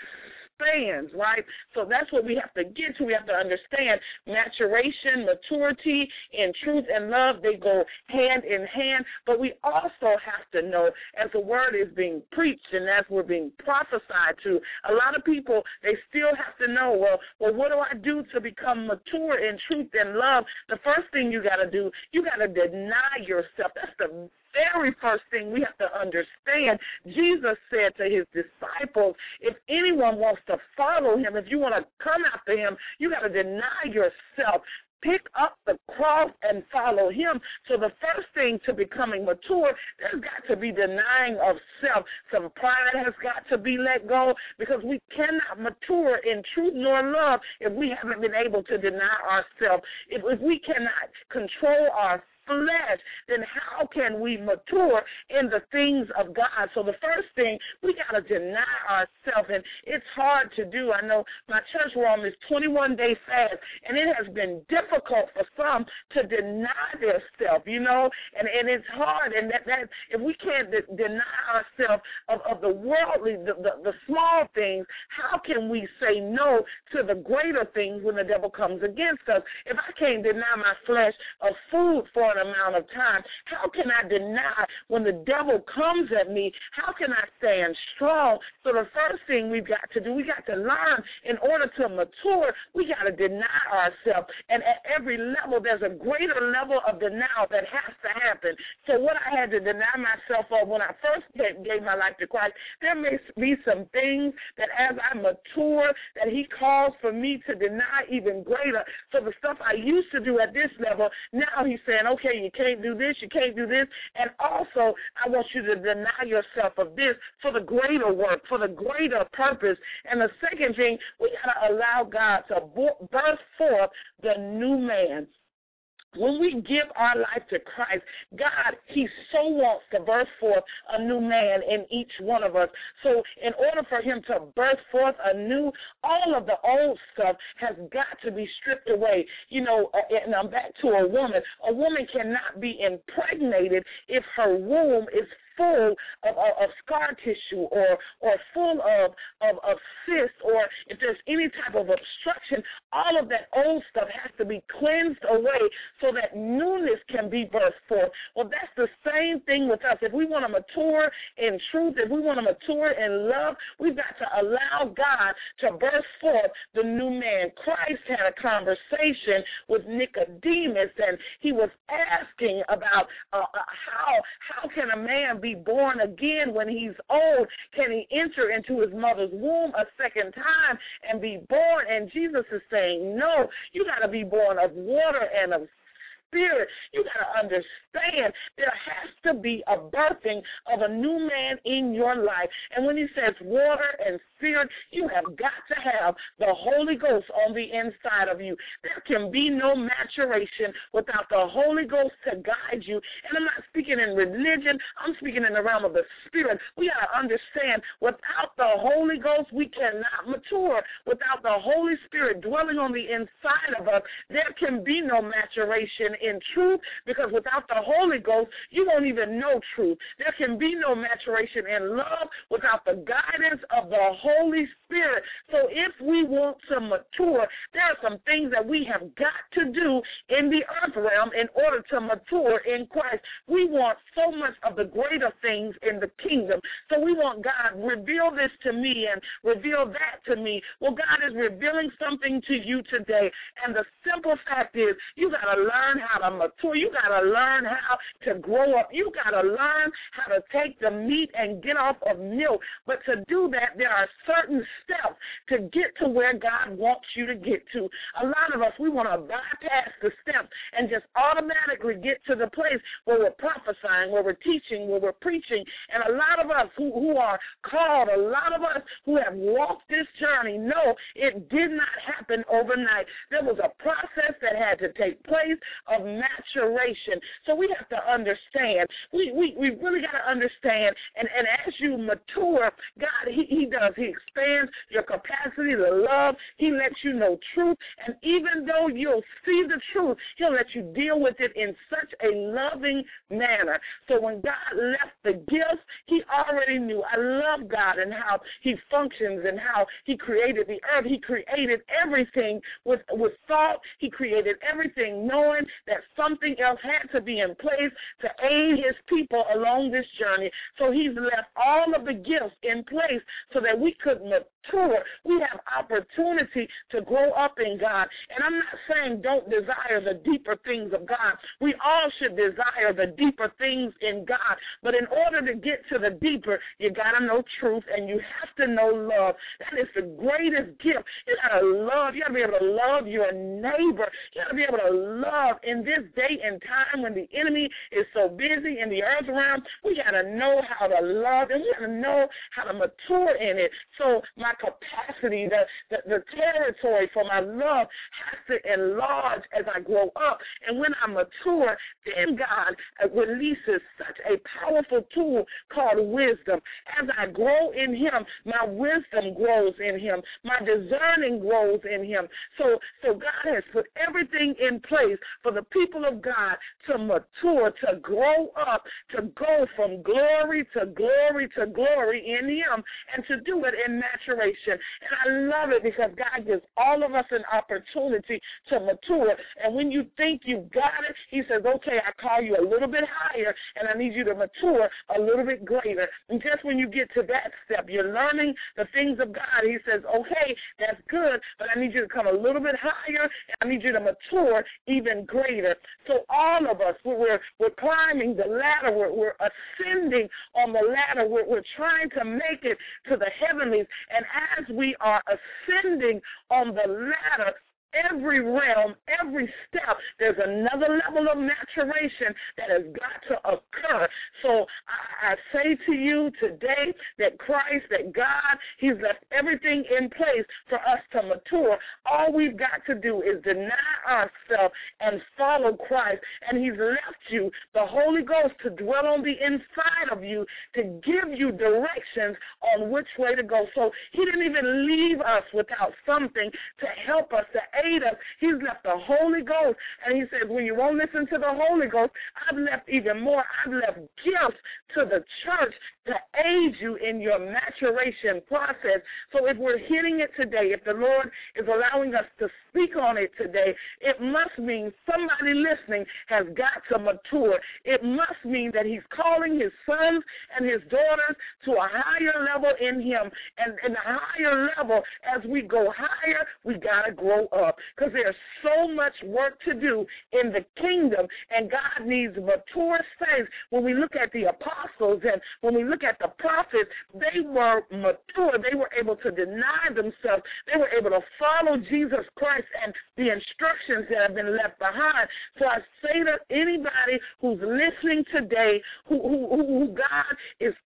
expands, right? So that's what we have to get to. We have to understand maturation, maturity, and truth and love, they go hand in hand. But we also have to know, as the word is being preached and as we're being prophesied to, a lot of people, they still have to know, well, well, what do I do to become mature in truth and love? The first thing you got to do, you got to deny yourself. That's the very first thing we have to understand. Jesus said to his disciples, if anyone wants to follow him, if you want to come after him, you got to deny yourself. Pick up the cross and follow him. So the first thing to becoming mature, there's got to be denying of self. Some pride has got to be let go, because we cannot mature in truth nor love if we haven't been able to deny ourselves. If, if we cannot control our flesh, then how can we mature in the things of God? So the first thing, we got to deny ourselves, and it's hard to do. I know my church, we're on this twenty-one day fast, and it has been difficult for some to deny themselves, you know, and, and it's hard, and that, that if we can't de- deny ourselves of, of the worldly, the, the, the small things, how can we say no to the greater things when the devil comes against us? If I can't deny my flesh of food for amount of time, how can I deny when the devil comes at me? How can I stand strong? So the first thing we've got to do, we got to learn, in order to mature, we got to deny ourselves. And at every level, there's a greater level of denial that has to happen. So what I had to deny myself of when I first gave my life to Christ, there may be some things that as I mature, that he calls for me to deny even greater. So the stuff I used to do at this level, now he's saying, okay, you can't do this, you can't do this, and also I want you to deny yourself of this for the greater work, for the greater purpose. And the second thing, we got to allow God to birth forth the new man. When we give our life to Christ, God, he so wants to birth forth a new man in each one of us. So in order for him to birth forth a new, all of the old stuff has got to be stripped away. You know, and I'm back to a woman. A woman cannot be impregnated if her womb is full of, of, of scar tissue or or full of, of, of cysts, or if there's any type of obstruction, all of that old stuff has to be cleansed away so that newness can be birthed forth. Well, that's the same thing with us. If we want to mature in truth, if we want to mature in love, we've got to allow God to birth forth the new man. Christ had a conversation with Nicodemus, and he was asking about uh, uh, how how can a man be born again when he's old? Can he enter into his mother's womb a second time and be born? And Jesus is saying, no, you got to be born of water and of Spirit. You got to understand there has to be a birthing of a new man in your life. And when he says water and Spirit, you have got to have the Holy Ghost on the inside of you. There can be no maturation without the Holy Ghost to guide you. And I'm not speaking speaking in religion. I'm speaking in the realm of the spirit. We got to understand, without the Holy Ghost, we cannot mature. Without the Holy Spirit dwelling on the inside of us, there can be no maturation in truth, because without the Holy Ghost, you won't even know truth. There can be no maturation in love without the guidance of the Holy Spirit. So if we want to mature, there are some things that we have got to do in the earth realm in order to mature in Christ. We want so much of the greater things in the kingdom. So we want God, reveal this to me and reveal that to me. Well, God is revealing something to you today. And the simple fact is, you got to learn how to mature. You got to learn how to grow up. You got to learn how to take the meat and get off of milk. But to do that, there are certain steps to get to where God wants you to get to. A lot of us, we want to bypass the steps and just automatically get to the place where we're prophesying, where we're teaching, where we're preaching. And a lot of us who, who are called, a lot of us who have walked this journey know it did not happen overnight. There was a process that had to take place of maturation. So we have to understand. We we, we really got to understand. And, and as you mature, God, he, he does. He expands your capacity to love. He lets you know truth. And even though you'll see the truth, he'll let you deal with it in such a loving manner. So when God left the gifts, he already knew. I love God and how he functions and how he created the earth. He created everything with, with thought. He created everything knowing that something else had to be in place to aid his people along this journey. So he's left all of the gifts in place so that we could mature. We have opportunity to grow up in God. And I'm not saying don't desire the deeper things of God. We all should desire the deeper things in God. But in order to get to the deeper, you got to know truth and you have to know love. That is the greatest gift. You got to love. You got to be able to love your neighbor. You got to be able to love in this day and time when the enemy is so busy in the earth realm. We got to know how to love and we got to know how to mature in it. So my capacity, the, the, the territory for my love has to enlarge as I grow up. And when I mature, then God releases such a powerful tool called wisdom. As I grow in him, my wisdom grows in him. My discerning grows in him. So, so God has put everything in place for the people of God to mature, to grow up, to go from glory to glory to glory in him, and to do it in maturation. And I love it because God gives all of us an opportunity to mature. And when you think you've got it, he says, okay, I call you a little bit higher, and I need you to mature a little bit greater. And just when you get to that step, you're learning the things of God. He says, okay, that's good, but I need you to come a little bit higher, and I need you to mature even greater. So all of us, we're, we're climbing the ladder. We're, we're ascending on the ladder. We're, we're trying to make it to the heavenlies. And as we are ascending on the ladder, every realm, every step, there's another level of maturation that has got to occur. So I, I say to you today that Christ, that God, he's left everything in place for us to mature. All we've got to do is deny ourselves and follow Christ. And he's left you the Holy Ghost to dwell on the inside of you to give you directions on which way to go. So he didn't even leave us without something to help us, to aid us. He's left the Holy Ghost. And he says, when you won't listen to the Holy Ghost, I've left even more. I've left gifts to the church to aid you in your maturation process. So if we're hitting it today, if the Lord is allowing us to speak on it today, it must mean somebody listening has got to mature. It must mean that he's calling his sons and his daughters to a higher level in him. And in a higher level, as we go higher, we got to grow up because there's so much work to do in the kingdom, and God needs mature saints. When we look at the apostles and when we look at the prophets, they were mature. They were able to deny themselves. They were able to follow Jesus Christ and the instructions that have been left behind. So I say to anybody who's listening today, who, who, who God is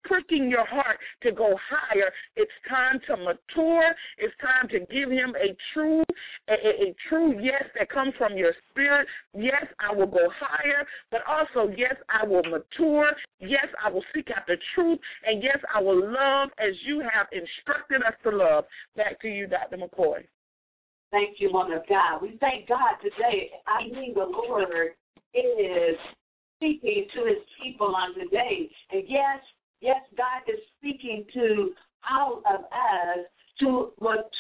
pricking your heart to go higher. It's time to mature. It's time to give him a true, a, a, a true yes that comes from your spirit. Yes, I will go higher, but also, yes, I will mature. Yes, I will seek after truth, and yes, I will love as you have instructed us to love. Back to you, Doctor McCoy. Thank you, woman of God. We thank God today. I mean, the Lord is speaking to his people on today. And yes, yes, God is speaking to all of us to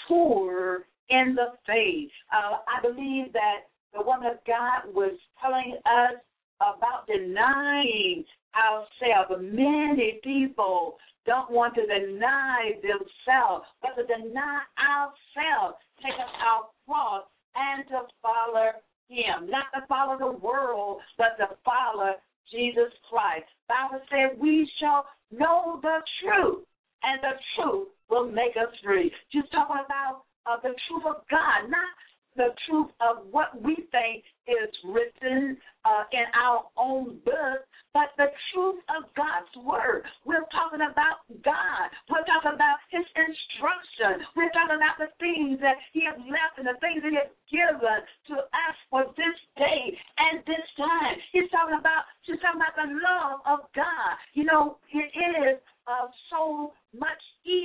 mature in the faith. Uh, I believe that the woman of God was telling us about denying ourselves. Many people don't want to deny themselves, but to deny ourselves, take up our cross, and to follow him. Not to follow the world, but to follow Jesus Christ. The Bible says we shall know the truth, and the truth will make us free. Just talking about uh, the truth of God, not the truth of what we think is written uh, in our own book, but the truth of God's word. We're talking about God. We're talking about his instruction. We're talking about the things that he has left and the things that he has given to us for this day and this time. He's talking about, he's talking about the love of God. You know, it is uh, so much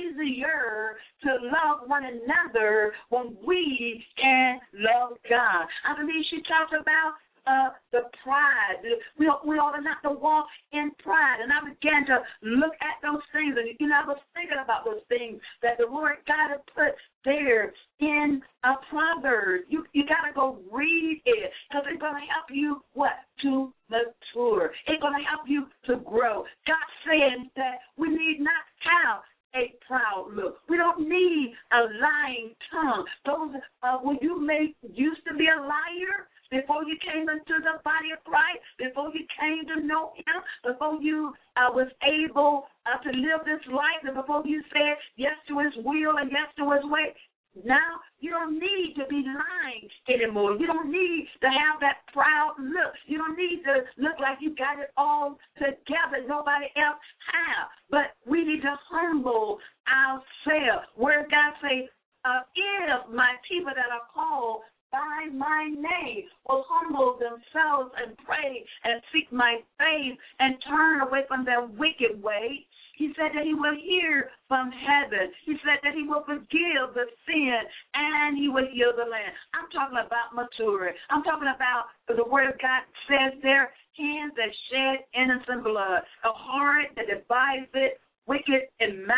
easier to love one another when we can love God. I believe she talks about Uh, the pride. We, we ought not to walk in pride. And I began to look at those things. And, you know, I was thinking about those things that the Lord God has put there in a Proverbs. You, you got to go read it because it's going to help you, what? To mature. It's going to help you to grow. God says that we need not have a proud look. We don't need a lying tongue. Those, uh, when you may used to be a liar, before you came into the body of Christ, before you came to know him, before you uh, was able uh, to live this life, and before you said yes to his will and yes to his way, now you don't need to be lying anymore. You don't need to have that proud look. You don't need to look like you got it all together. Nobody else has. But we need to humble ourselves. Where God say, uh, if my people that are called by my name will humble themselves and pray and seek my face and turn away from their wicked way, he said that he will hear from heaven. He said that he will forgive the sin and he will heal the land. I'm talking about maturity. I'm talking about the word of God says there, hands that shed innocent blood, a heart that devises it, wicked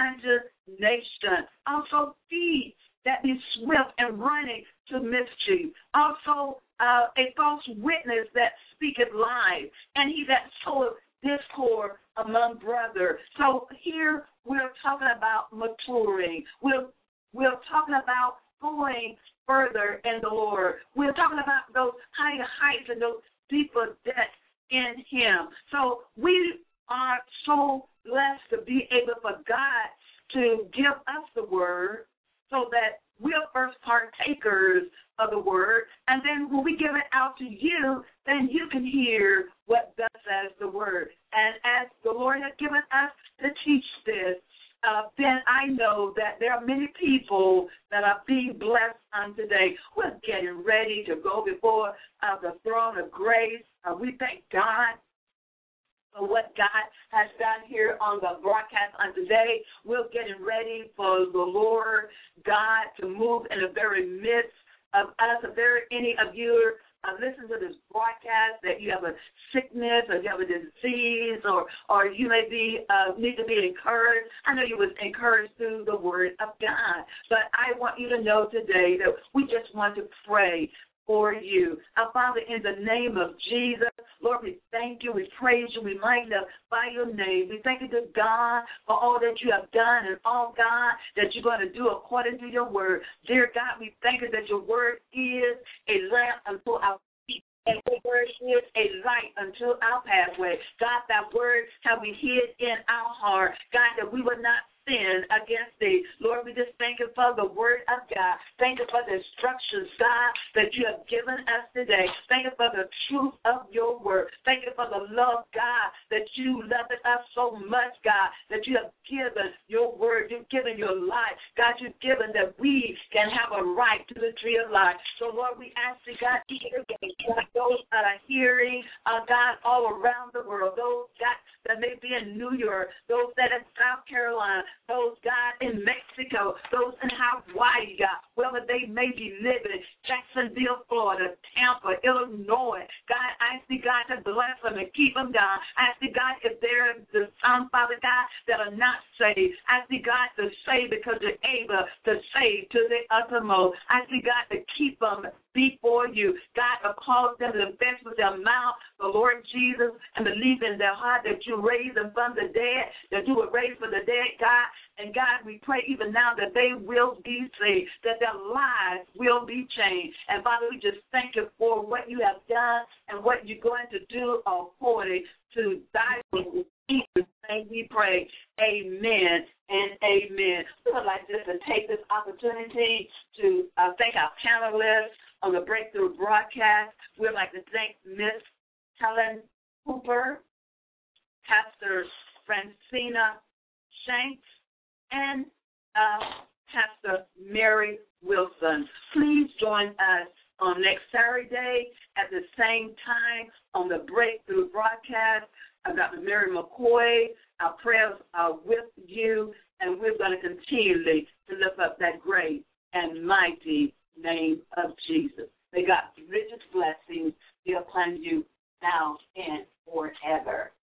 imagination. Also feet that be swift and running to mischief. Also, uh, a false witness that speaketh lies, and he that soweth discord among brothers. So here we're talking about maturing. We're, we're talking about going further in the Lord. We're talking about those higher heights and those deeper depths in him. So we are so blessed to be able for God to give us the word, so that we're first partakers of the word, and then when we give it out to you, then you can hear what thus says the word. And as the Lord has given us to teach this, uh, then I know that there are many people that are being blessed on today. We're getting ready to go before uh, the throne of grace. Uh, we thank God for what God has done here on the broadcast on today. We're getting ready for the Lord God to move in the very midst of us. If there are any of you uh, listen to this broadcast that you have a sickness or you have a disease or or you may be uh, need to be encouraged, I know you was encouraged through the word of God. But I want you to know today that we just want to pray for you. Our Father, in the name of Jesus, Lord, we thank you, we praise you, we magnify your name. We thank you to God for all that you have done and all, God, that you're going to do according to your word. Dear God, we thank you that your word is a lamp unto our feet, and your word is a light unto our pathway. God, that word have we hid in our heart, God, that we would not sin against thee. Lord, we just thank you for the word of God. Thank you for the instructions, God, that you have given us today. Thank you for the truth of your word. Thank you for the love, God, that you love us so much, God, that you have given your word. You've given your life. God, you've given that we can have a right to the tree of life. So, Lord, we ask you, God, to hear those that are hearing, uh, God, all around the world, those, God, that may be in New York, those that in South Carolina, those, God, in Mexico, those in Hawaii, God, wherever they may be living, Jacksonville, Florida, Tampa, Illinois. God, I ask you, God, to bless them and keep them, God. I ask you, God, if there are some, Father God, that are not saved, I ask you, God, to save because you're able to save to the uttermost. I ask you, God, to keep them before you. God, to cause them to confess with their mouth the Lord Jesus and believe in their heart that you raised them from the dead, that you were raised from the dead, God. And God, we pray even now that they will be saved, that their lives will be changed. And Father, we just thank you for what you have done and what you're going to do according to thy will. In Jesus' name we pray. Amen and amen. We would like just to take this opportunity to uh, thank our panelists on the Breakthrough broadcast. We'd like to thank Miss Helen Hooper, Pastor Francina Shanks, and uh, Pastor Mary Wilson. Please join us on next Saturday at the same time on the Breakthrough broadcast. Uh, Doctor Mary McCoy, our prayers are with you, and we're going to continually to lift up that great and mighty name of Jesus. May God's richest blessings be upon you now and forever.